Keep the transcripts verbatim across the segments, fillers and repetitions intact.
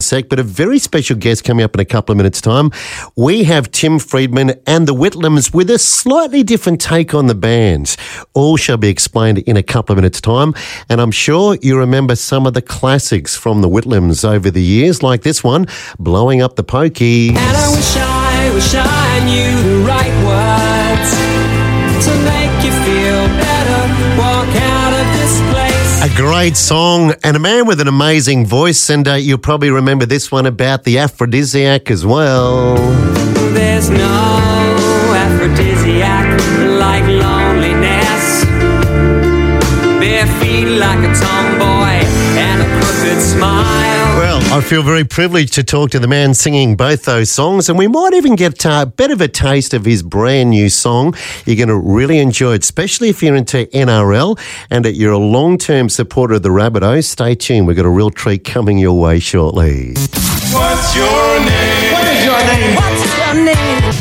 sec, but a very special guest coming up in a couple of minutes' time. We have Tim Freedman and the Whitlams with a slightly different take on the band. All shall be explained in a couple of minutes' time, and I'm sure you remember some of the classics from the Whitlams over the years, like this one, Blowing Up the Pokies. And I wish I, wish I knew the right words to make you feel better, walk out of this place. A great song and a man with an amazing voice, and uh, you'll probably remember this one about the aphrodisiac as well. There's no aphrodisiac like loneliness, bare feet like a tomboy and a crooked smile. Well, I feel very privileged to talk to the man singing both those songs, and we might even get uh, a bit of a taste of his brand new song. You're going to really enjoy it, especially if you're into N R L and that you're a long-term supporter of the Rabbitohs. Stay tuned. We've got a real treat coming your way shortly. What's your name? What is your name? What's your name?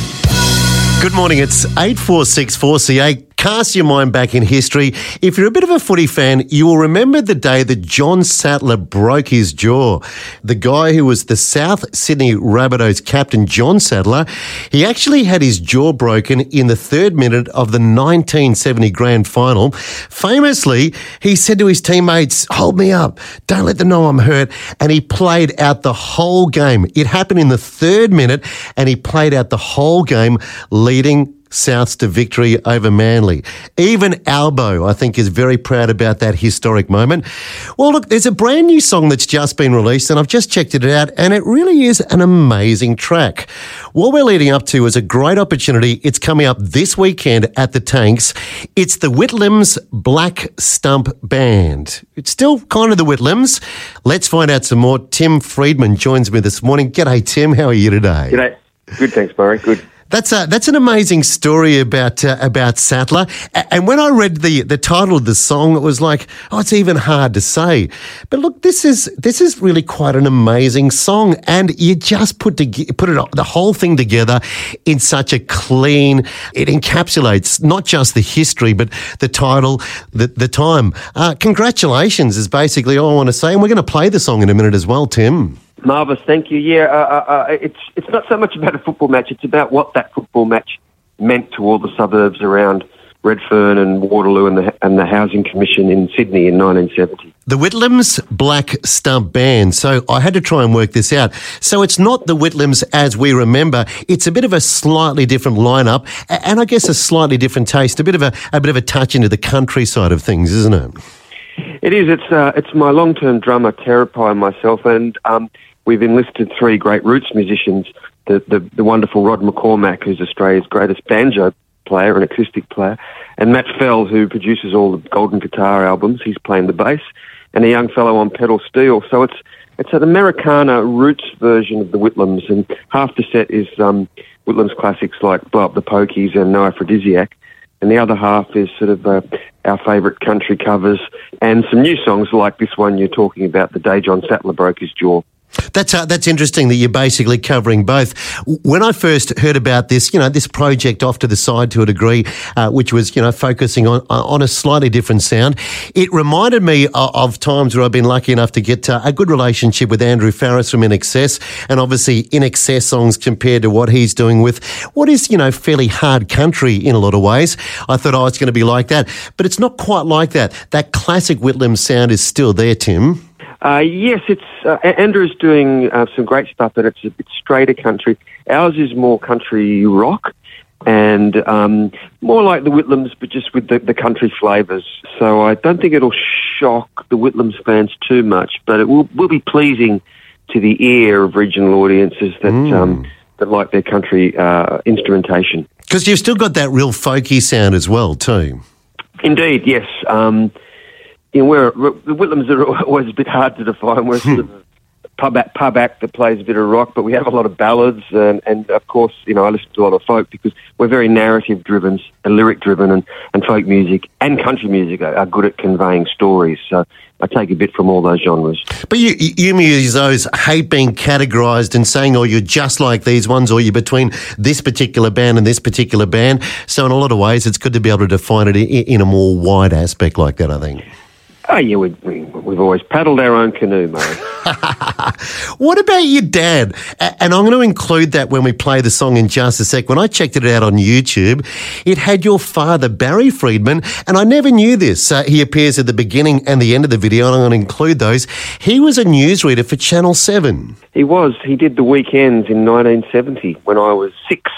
Good morning. It's eight four six four C eight. Cast your mind back in history. If you're a bit of a footy fan, you will remember the day that John Sattler broke his jaw. The guy who was the South Sydney Rabbitohs captain, John Sattler, he actually had his jaw broken in the third minute of the nineteen seventy grand final. Famously, he said to his teammates, "Hold me up. Don't let them know I'm hurt." And he played out the whole game. It happened in the third minute, and he played out the whole game, leading Souths to victory over Manly. Even Albo, I think, is very proud about that historic moment. Well, look, there's a brand new song that's just been released, and I've just checked it out, and it really is an amazing track. What we're leading up to is a great opportunity. It's coming up this weekend at the Tanks. It's the Whitlams Black Stump Band. It's still kind of the Whitlams. Let's find out some more. Tim Freedman joins me this morning. G'day, Tim. How are you today? G'day. Good, thanks, Murray. Good. That's a, that's an amazing story about uh, about Sattler. And when I read the, the title of the song, it was like, oh, it's even hard to say. But look, this is this is really quite an amazing song, and you just put to, put it the whole thing together in such a clean. It encapsulates not just the history, but the title, the the time. Uh, congratulations is basically all I want to say, and we're going to play the song in a minute as well, Tim. Marvellous, thank you. Yeah, uh, uh, it's it's not so much about a football match, it's about what that football match meant to all the suburbs around Redfern and Waterloo and the and the Housing Commission in Sydney in nineteen seventy. The Whitlams Black Stump Band. So I had to try and work this out. So it's not the Whitlams as we remember. It's a bit of a slightly different lineup, and I guess a slightly different taste, a bit of a, a bit of a touch into the country side of things, isn't it? It is. It's uh, it's my long-term drummer, Terrapi, and myself, and um, we've enlisted three great roots musicians, the, the, the wonderful Rod McCormack, who's Australia's greatest banjo player and acoustic player, and Matt Fell, who produces all the Golden Guitar albums. He's playing the bass, and a young fellow on pedal steel. So it's it's an Americana roots version of the Whitlams, and half the set is um, Whitlams classics like Blow Up the Pokies and No Aphrodisiac, and the other half is sort of uh, our favourite country covers and some new songs like this one you're talking about, The Day John Sattler Broke His Jaw. That's uh, that's interesting that you're basically covering both. When I first heard about this, you know, this project off to the side to a degree, uh, which was, you know, focusing on on a slightly different sound, it reminded me of, of times where I've been lucky enough to get uh, a good relationship with Andrew Farris from I N X S, and obviously I N X S songs compared to what he's doing with what is, you know, fairly hard country in a lot of ways. I thought, oh, it's going to be like that, but it's not quite like that. That classic Whitlam sound is still there, Tim. Uh, yes, it's uh, Andrew's doing uh, some great stuff, and it's a bit straighter country. Ours is more country rock and um, more like the Whitlams, but just with the, the country flavours. So I don't think it'll shock the Whitlams fans too much, but it will, will be pleasing to the ear of regional audiences that mm. um, that like their country uh, instrumentation. Because you've still got that real folky sound as well, too. Indeed, yes. Um, You know, we're, the Whitlams are always a bit hard to define. We're sort of a pub act, pub act that plays a bit of rock, but we have a lot of ballads, and, and of course, you know, I listen to a lot of folk because we're very narrative-driven, and lyric-driven, and, and folk music and country music are, are good at conveying stories. So I take a bit from all those genres. But you, you musos hate being categorised and saying, oh, you're just like these ones, or you're between this particular band and this particular band. So in a lot of ways, it's good to be able to define it in, in a more wide aspect like that, I think. Oh, yeah, we, we, we've always paddled our own canoe, Murray. What about your dad? A- And I'm going to include that when we play the song in just a sec. When I checked it out on YouTube, it had your father, Barry Friedman, and I never knew this. Uh, he appears at the beginning and the end of the video, and I'm going to include those. He was a newsreader for Channel seven. He was. He did the weekends in nineteen seventy when I was six.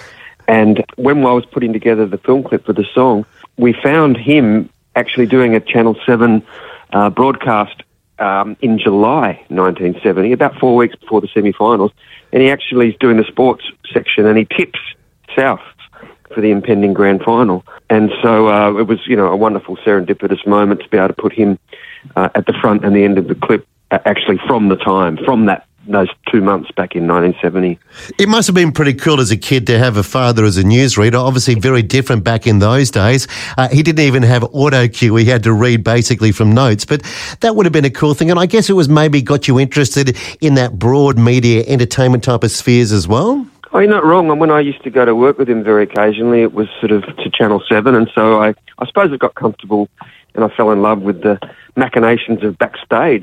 And when I was putting together the film clip for the song, we found him actually doing a Channel seven uh, broadcast um, in July nineteen seventy, about four weeks before the semi-finals, and he actually is doing the sports section, and he tips South for the impending grand final. And so uh, it was, you know, a wonderful serendipitous moment to be able to put him uh, at the front and the end of the clip, uh, actually from the time, from that those two months back in nineteen seventy. It must have been pretty cool as a kid to have a father as a newsreader. Obviously very different back in those days. Uh, he didn't even have auto cue. He had to read basically from notes. But that would have been a cool thing. And I guess it was maybe got you interested in that broad media entertainment type of spheres as well? Oh, you're not wrong. And when I used to go to work with him very occasionally, it was sort of to Channel seven. And so I, I suppose I got comfortable and I fell in love with the machinations of backstage.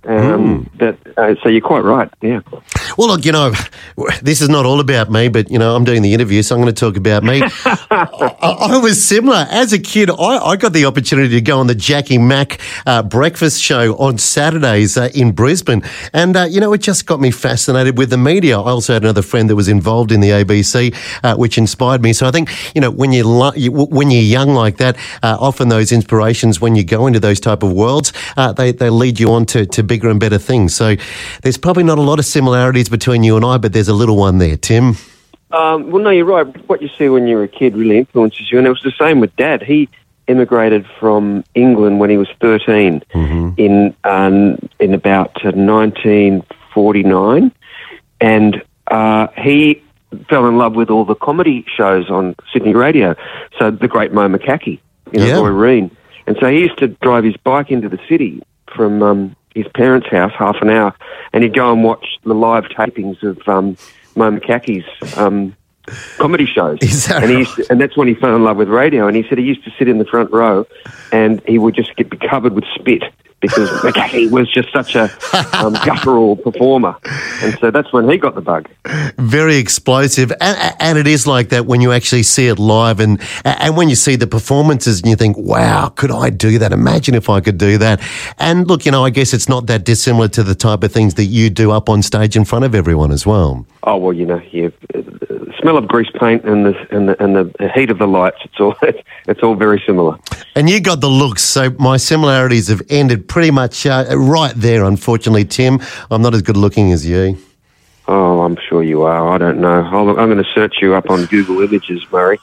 Um, mm. that, uh, so you're quite right, yeah. Well, look, you know, this is not all about me, but, you know, I'm doing the interview, so I'm going to talk about me. I, I was similar. As a kid, I, I got the opportunity to go on the Jackie Mack uh, breakfast show on Saturdays uh, in Brisbane. And, uh, you know, it just got me fascinated with the media. I also had another friend that was involved in the A B C, uh, which inspired me. So I think, you know, when you're, lo- you, when you're young like that, uh, often those inspirations, when you go into those type of worlds, uh, they, they lead you on to, to bigger and better things. So there's probably not a lot of similarities between you and I, but there's a little one there, Tim. Um, well, no, you're right. What you see when you're a kid really influences you, and it was the same with Dad. He emigrated from England when he was thirteen mm-hmm. in um, in about uh, nineteen forty-nine, and uh, he fell in love with all the comedy shows on Sydney radio. So the great Mo McCackey, you know, yeah. Roy Reen, and so he used to drive his bike into the city from um, his parents' house, half an hour, and he'd go and watch the live tapings of um, Mo McCackey's um, comedy shows. Is that and, he used to, and that's when he fell in love with radio. And he said he used to sit in the front row and he would just get covered with spit because McCackey was just such a um, guttural performer. And so that's when he got the bug. Very explosive. And, and it is like that when you actually see it live and and when you see the performances and you think, wow, could I do that? Imagine if I could do that. And look, you know, I guess it's not that dissimilar to the type of things that you do up on stage in front of everyone as well. Oh, well, you know, you, the smell of grease paint and the, and the, and the heat of the lights, it's all, it's all very similar. And you got the looks, so my similarities have ended pretty much uh, right there, unfortunately, Tim. I'm not as good looking as you. Oh, I'm sure you are. I don't know. I'll, I'm going to search you up on Google Images, Murray.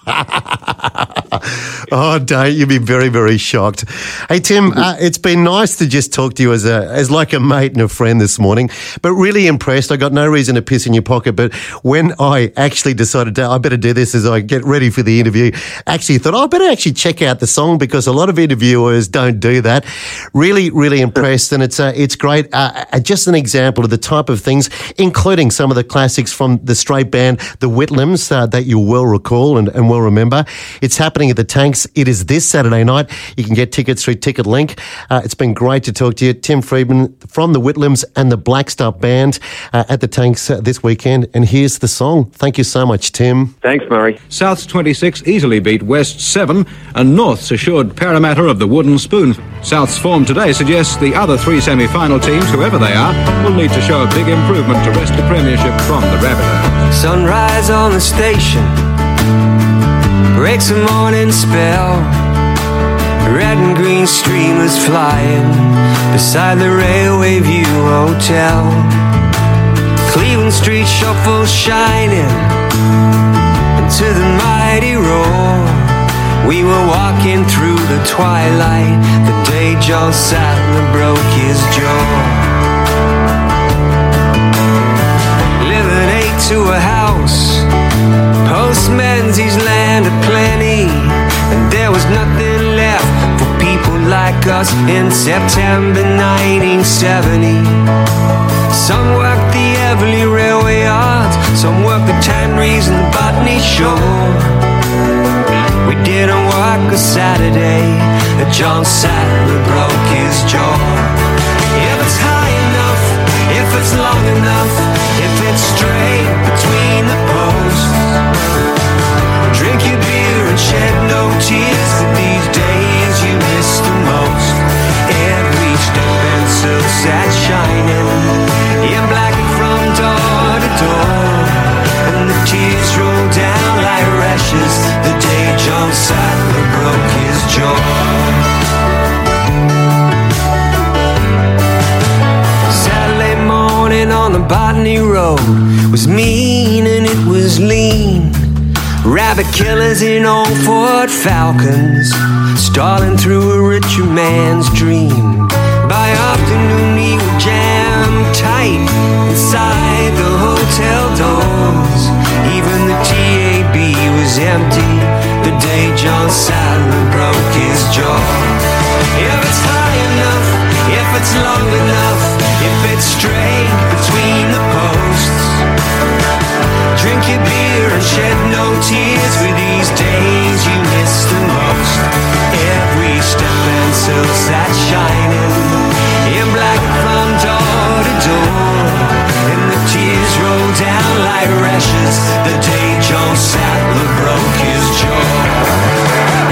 Oh, don't. You'll be very, very shocked. Hey, Tim, uh, it's been nice to just talk to you as a as like a mate and a friend this morning, but really impressed. I got no reason to piss in your pocket, but when I actually decided to, I better do this as I get ready for the interview, actually thought, oh, I better actually check out the song because a lot of interviewers don't do that. Really, really impressed, and it's uh, it's great. Uh, just an example of the type of things, including some of the classics from the straight band, the Whitlams, uh, that you will recall and, and will remember. It's happening at the Tanks. It is this Saturday night. You can get tickets through Ticket Link. Uh, it's been great to talk to you. Tim Friedman from the Whitlams and the Blackstuff Band uh, at the Tanks uh, this weekend. And here's the song. Thank you so much, Tim. Thanks, Murray. South's twenty-six easily beat West's seven, and North's assured Parramatta of the wooden spoon. South's form today suggests the other three semi-final teams, whoever they are, will need to show a big improvement to wrest the premiership from the Rabbitohs. Sunrise on the station breaks the morning spell. Red and green streamers flying beside the Railway View Hotel. Cleveland Street shuffle shining into the mighty roar. We were walking through the twilight the day John Sattler broke his jaw. Living eight to a house, post-Menzies land of plenty, and there was nothing left for people like us in September nineteen seventy. Some worked the Everleigh Railway Yards, some worked the Tanneries and the Botany Shore. We didn't work a Saturday that John Sattler broke his jaw. If it's high enough, if it's long enough, if it's straight between the posts, drink your beer and shed no tears, but these days you miss the most. Every step pencil sat shining in black from door to door, and the tears rolled down like rashes the day John Sattler broke his jaw. Saturday morning on the Botany Road was mean and it was lean. Rabbit killers in old Ford Falcons, stalling through a richer man's dream. By afternoon he would jam tight inside the hotel doors. Even the T A B was empty the day John Sattler broke his jaw. If it's high enough, if it's long enough, if it's straight between the posts, drink your beer and shed no tears, for these days you miss the most. Every step pencil sat shining in black from door to door, and the tears rolled down like rashes the day John Sattler broke his jaw.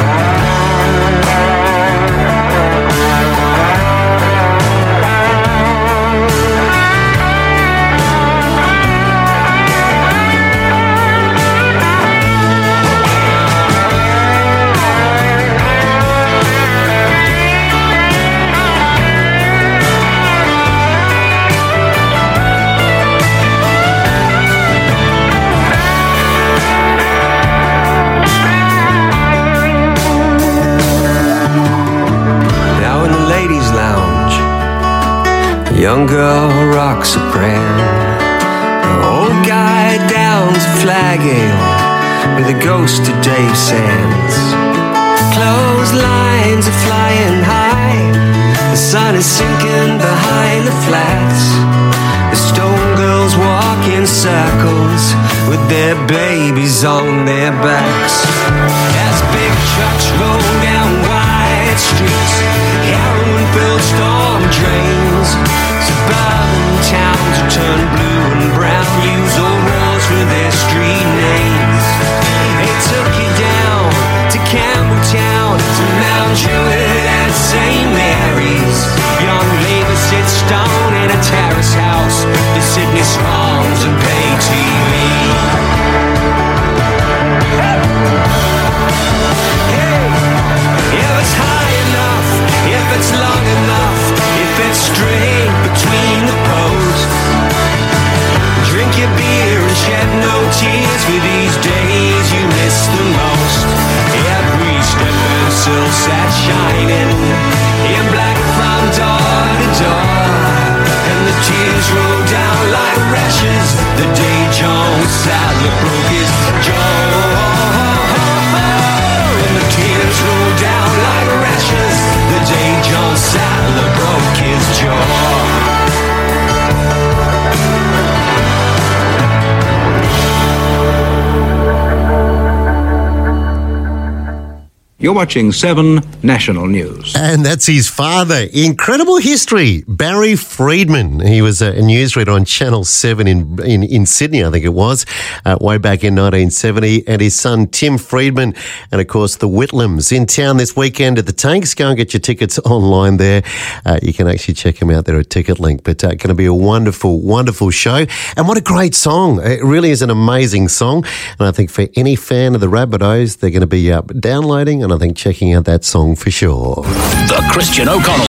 Young girl rocks a prayer, the old guy downs a flag ale with the ghost of Dave Sands. Clotheslines are flying high, the sun is sinking behind the flats. The stone girls walk in circles with their babies on their backs. As big trucks roll down wide streets, heroin-filled storm drains, suburban towns are turned blue and brown, use old walls for their street names. They took you down to Campbelltown, to Mount Druitt and Saint Mary's. Young Labour sits stone in a terrace house, the Sydney Swans and pay T V. Hey, if it's high enough, if it's long enough, if it's straight between the posts, drink your beer and shed no tears, for these days you miss the most. Every step pencil sat shining in black from door to door, and the tears rolled down like rashes the day John Sattler broke his jaw. And the tears rolled down like rashes the day John Sattler broke his jaw. You're watching Seven National News. And that's his father. Incredible history. Barry Friedman. He was a newsreader on Channel seven in in, in Sydney, I think it was, uh, way back in nineteen seventy. And his son, Tim Friedman, and, of course, the Whitlams in town this weekend at the Tanks. Go and get your tickets online there. Uh, you can actually check them out there at TicketLink. But uh, going to be a wonderful, wonderful show. And what a great song. It really is an amazing song. And I think for any fan of the Rabbitohs, they're going to be uh, downloading and I think checking out that song for sure. The Christian O'Connell